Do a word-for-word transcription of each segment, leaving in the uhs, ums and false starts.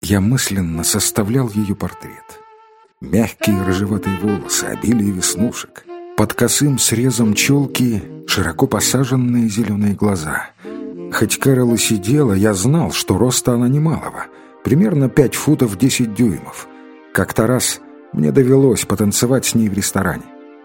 Я мысленно составлял ее портрет. Мягкие рыжеватые волосы, обилие веснушек, под косым срезом челки широко посаженные зеленые глаза. Хоть Кэрол и сидела, я знал, что роста она немалого, примерно пять футов десять дюймов. Как-то раз мне довелось потанцевать с ней в ресторане.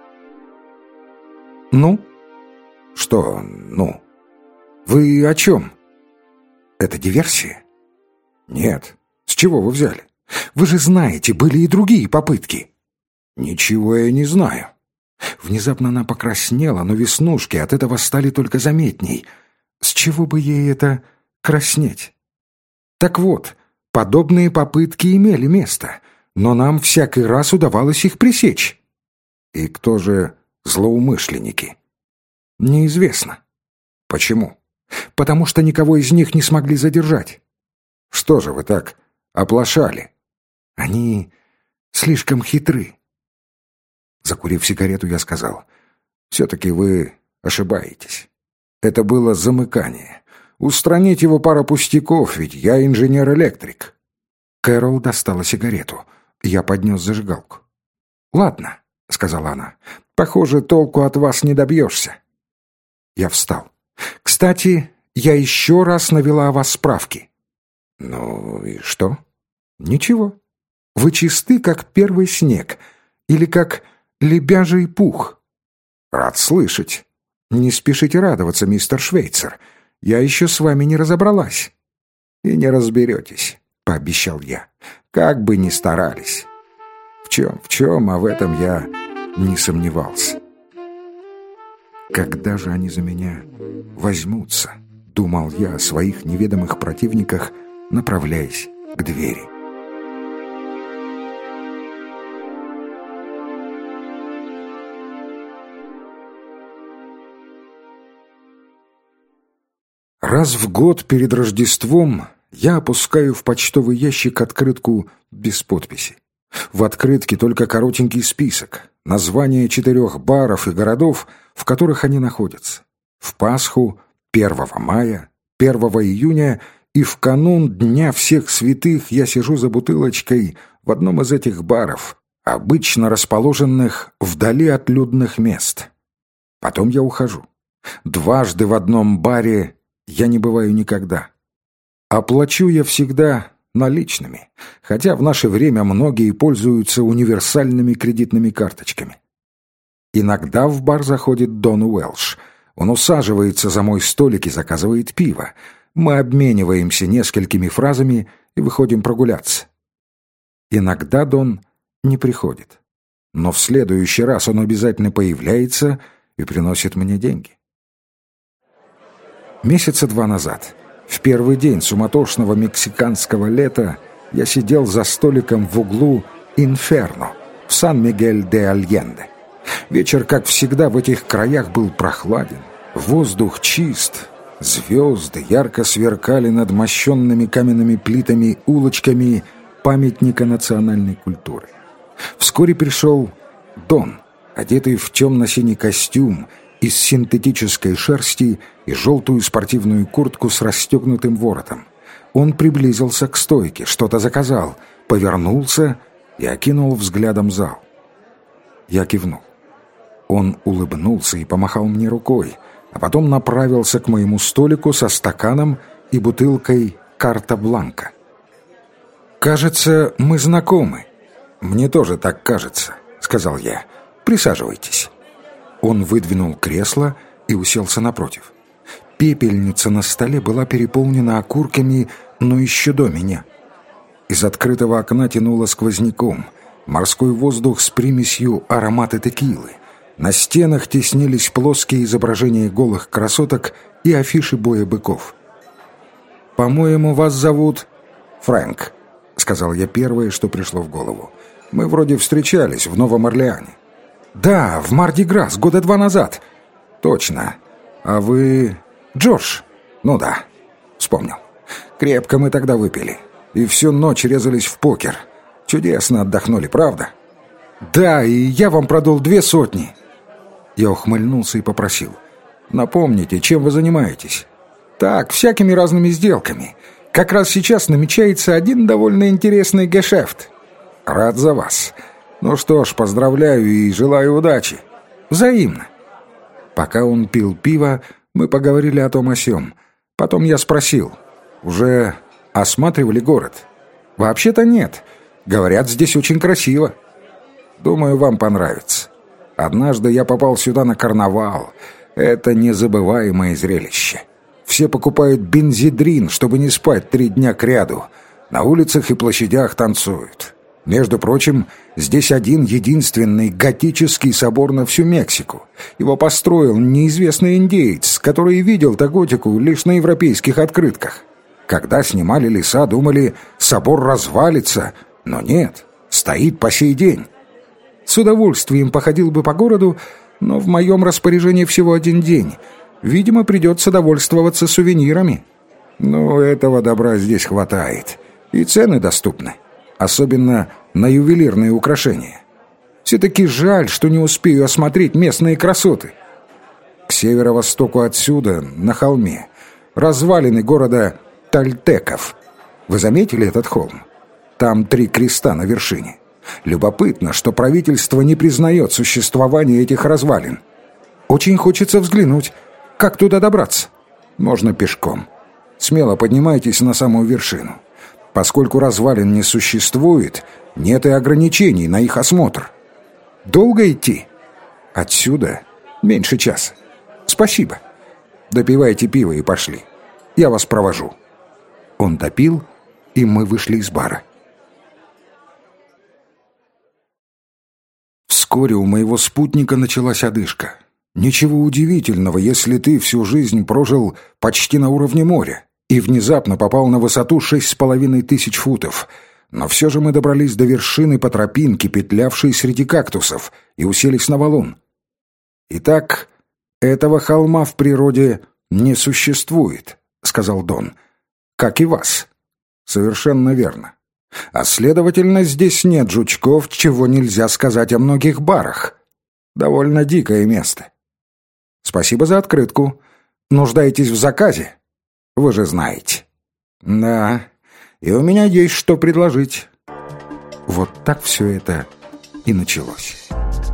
«Ну?» «Что «ну»?» «Вы о чем?» «Это диверсия?» «Нет. С чего вы взяли? Вы же знаете, были и другие попытки». «Ничего я не знаю». Внезапно она покраснела, но веснушки от этого стали только заметней. С чего бы ей это краснеть? Так вот, подобные попытки имели место, но нам всякий раз удавалось их пресечь. И кто же злоумышленники? Неизвестно. Почему? Потому что никого из них не смогли задержать. Что же вы так оплошали? Они слишком хитры. Закурив сигарету, я сказал: «Все-таки вы ошибаетесь. Это было замыкание. Устранить его пара пустяков, ведь я инженер-электрик». Кэрол достала сигарету. Я поднес зажигалку. «Ладно», — сказала она, — «похоже, толку от вас не добьешься». Я встал. «Кстати, я еще раз навела о вас справки». «Ну и что?» «Ничего. Вы чисты, как первый снег, или как лебяжий пух». «Рад слышать». «Не спешите радоваться, мистер Швейцер. Я еще с вами не разобралась». «И не разберетесь», — пообещал я, — «как бы ни старались». В чем, в чем, а в этом я не сомневался. «Когда же они за меня возьмутся?» — думал я о своих неведомых противниках, направляясь к двери. Раз в год перед Рождеством я опускаю в почтовый ящик открытку без подписи. В открытке только коротенький список, названия четырех баров и городов, в которых они находятся. В Пасху, первого мая, первого июня и в канун Дня всех святых я сижу за бутылочкой в одном из этих баров, обычно расположенных вдали от людных мест. Потом я ухожу. Дважды в одном баре я не бываю никогда. Оплачу я всегда наличными, хотя в наше время многие пользуются универсальными кредитными карточками. Иногда в бар заходит Дон Уэлш. Он усаживается за мой столик и заказывает пиво. Мы обмениваемся несколькими фразами и выходим прогуляться. Иногда Дон не приходит, но в следующий раз он обязательно появляется и приносит мне деньги. Месяца два назад, в первый день суматошного мексиканского лета, я сидел за столиком в углу «Инферно» в Сан-Мигель-де-Альенде. Вечер, как всегда, в этих краях был прохладен, воздух чист, звезды ярко сверкали над мощенными каменными плитами улочками памятника национальной культуры. Вскоре пришел Дон, одетый в темно-синий костюм из синтетической шерсти и желтую спортивную куртку с расстегнутым воротом. Он приблизился к стойке, что-то заказал, повернулся и окинул взглядом зал. Я кивнул. Он улыбнулся и помахал мне рукой, а потом направился к моему столику со стаканом и бутылкой «Карта Бланка». «Кажется, мы знакомы». «Мне тоже так кажется», — сказал я. «Присаживайтесь». Он выдвинул кресло и уселся напротив. Пепельница на столе была переполнена окурками, но еще до меня. Из открытого окна тянуло сквозняком. Морской воздух с примесью аромата текилы. На стенах теснились плоские изображения голых красоток и афиши боя быков. «По-моему, вас зовут Фрэнк», — сказал я первое, что пришло в голову. «Мы вроде встречались в Новом Орлеане». «Да, в Марди-Грас, года два назад». «Точно. А вы Джордж?» «Ну да, вспомнил. Крепко мы тогда выпили. И всю ночь резались в покер. Чудесно отдохнули, правда?» «Да, и я вам продал две сотни». Я ухмыльнулся и попросил: «Напомните, чем вы занимаетесь?» «Так, всякими разными сделками. Как раз сейчас намечается один довольно интересный гешефт. Рад за вас. Ну что ж, поздравляю и желаю удачи. Взаимно. Пока он пил пиво, мы поговорили о том о сём. Потом я спросил: уже осматривали город? Вообще-то нет. Говорят, здесь очень красиво. Думаю, вам понравится. Однажды я попал сюда на карнавал. Это незабываемое зрелище. Все покупают бензидрин, чтобы не спать три дня кряду. На улицах и площадях танцуют. Между прочим, здесь один единственный готический собор на всю Мексику. Его построил неизвестный индеец, который видел эту готику лишь на европейских открытках. Когда снимали леса, думали, собор развалится, но нет, стоит по сей день. С удовольствием походил бы по городу, но в моем распоряжении всего один день. Видимо, придется довольствоваться сувенирами. Но этого добра здесь хватает, и цены доступны. Особенно на ювелирные украшения. Все-таки жаль, что не успею осмотреть местные красоты. К северо-востоку отсюда, на холме, развалины города Тальтеков. Вы заметили этот холм? Там три креста на вершине. Любопытно, что правительство не признает существование этих развалин. Очень хочется взглянуть, как туда добраться. Можно пешком. Смело поднимайтесь на самую вершину. Поскольку развалин не существует, нет и ограничений на их осмотр. Долго идти? Отсюда меньше часа. Спасибо. Допивайте пиво и пошли. Я вас провожу. Он допил, и мы вышли из бара. Вскоре у моего спутника началась одышка. Ничего удивительного, если ты всю жизнь прожил почти на уровне моря и внезапно попал на высоту шесть с половиной тысяч футов. Но все же мы добрались до вершины по тропинке, петлявшей среди кактусов, и уселись на валун. «Итак, этого холма в природе не существует», — сказал Дон. «Как и вас». «Совершенно верно. А следовательно, здесь нет жучков, чего нельзя сказать о многих барах. Довольно дикое место». «Спасибо за открытку. Нуждаетесь в заказе? Вы же знаете». «Да, и у меня есть что предложить». Вот так все это и началось.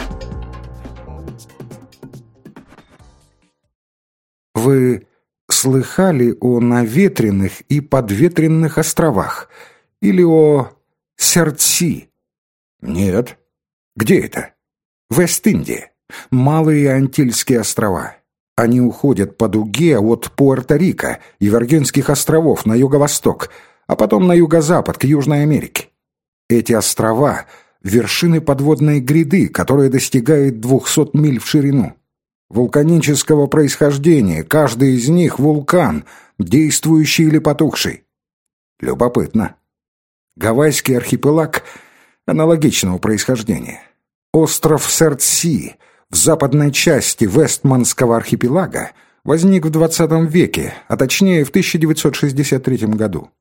Вы слыхали о наветренных и подветренных островах? Или о Сердси? Нет. Где это? Вест-Индия. Малые Антильские острова. Они уходят по дуге от Пуэрто-Рико и Виргинских островов на юго-восток, а потом на юго-запад к Южной Америке. Эти острова — вершины подводной гряды, которая достигает двухсот миль в ширину. Вулканического происхождения, каждый из них — вулкан, действующий или потухший. Любопытно. Гавайский архипелаг аналогичного происхождения. Остров Сердси в западной части Вестманского архипелага возник в двадцатом веке, а точнее в тысяча девятьсот шестьдесят третьем году.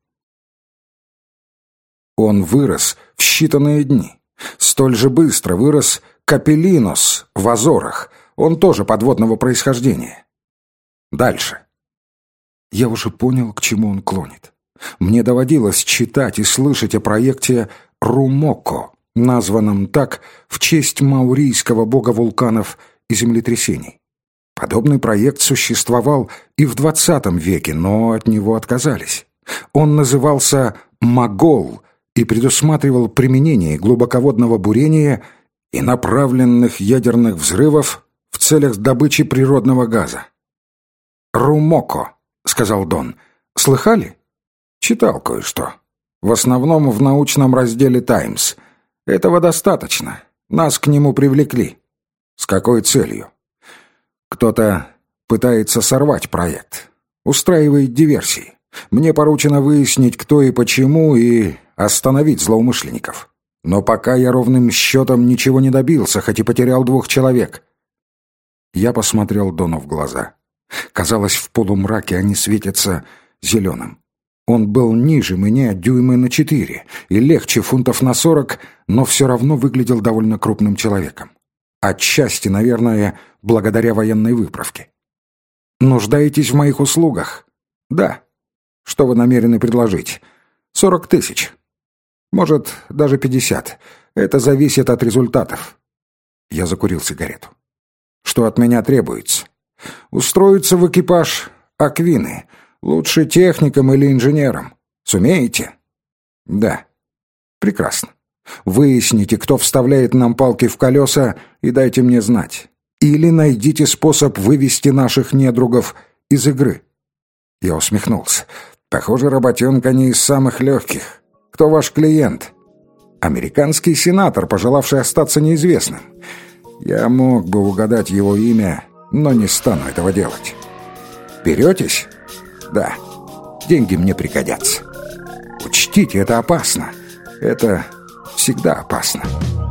Он вырос в считанные дни. Столь же быстро вырос Капелинос в Азорах. Он тоже подводного происхождения. Дальше. Я уже понял, к чему он клонит. Мне доводилось читать и слышать о проекте Румоко, названном так в честь маурийского бога вулканов и землетрясений. Подобный проект существовал и в двадцатом веке, но от него отказались. Он назывался «Могол» и предусматривал применение глубоководного бурения и направленных ядерных взрывов в целях добычи природного газа. «Румоко», — сказал Дон. «Слыхали?» «Читал кое-что. В основном в научном разделе «Таймс». Этого достаточно. Нас к нему привлекли». «С какой целью?» «Кто-то пытается сорвать проект. Устраивает диверсии. Мне поручено выяснить, кто и почему, и остановить злоумышленников. Но пока я ровным счетом ничего не добился, хоть и потерял двух человек». Я посмотрел Дону в глаза. Казалось, в полумраке они светятся зеленым. Он был ниже меня дюймы на четыре и легче фунтов на сорок, но все равно выглядел довольно крупным человеком. Отчасти, наверное, благодаря военной выправке. «Нуждаетесь в моих услугах?» «Да». Что вы намерены предложить? Сорок тысяч. Может, даже пятьдесят. Это зависит от результатов. Я закурил сигарету. Что от меня требуется? Устроиться в экипаж Аквины. Лучше техником или инженером. Сумеете? Да. Прекрасно. Выясните, кто вставляет нам палки в колеса, и дайте мне знать. Или найдите способ вывести наших недругов из игры. Я усмехнулся. Похоже, работенка не из самых легких. Кто ваш клиент? Американский сенатор, пожелавший остаться неизвестным. Я мог бы угадать его имя, но не стану этого делать. Беретесь? Да. Деньги мне пригодятся. Учтите, это опасно. Это всегда опасно.